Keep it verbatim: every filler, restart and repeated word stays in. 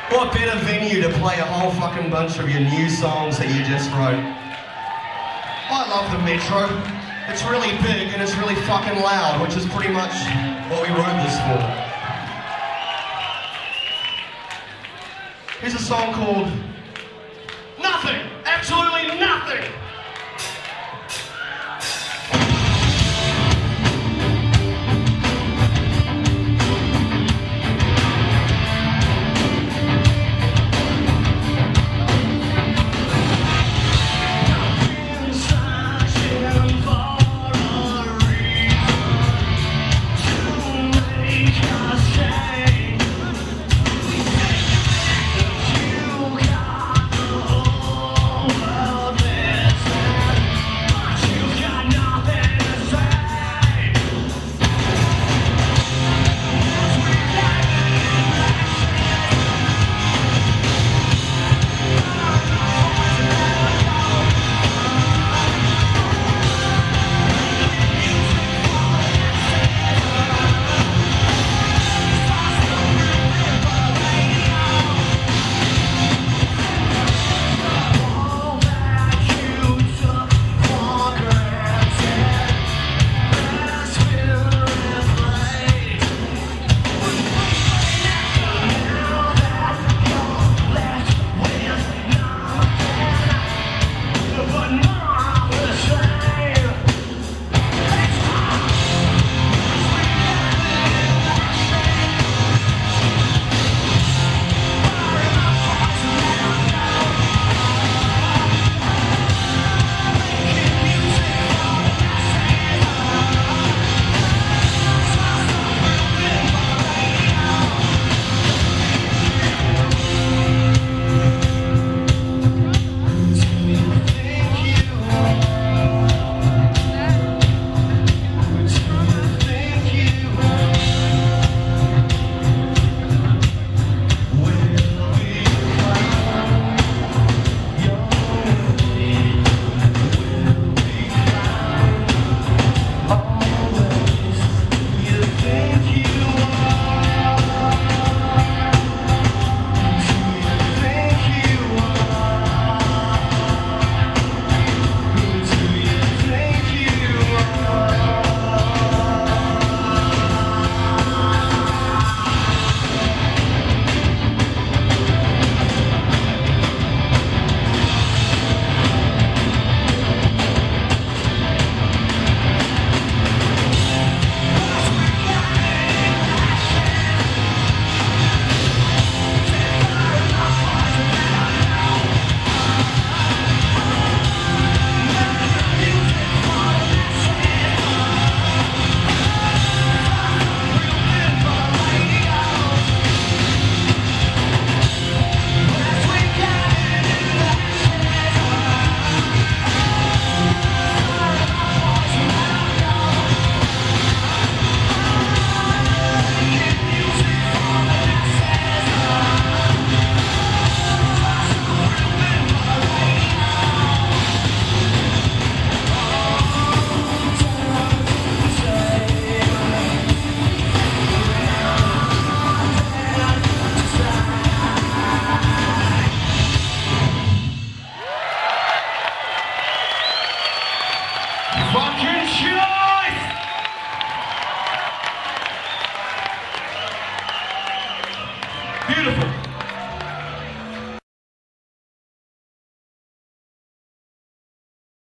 What better venue to play a whole fucking bunch of your new songs that you just wrote? I love the Metro. It's really big and it's really fucking loud, which is pretty much what we wrote this for. Here's a song called Nothing, Absolutely Nothing.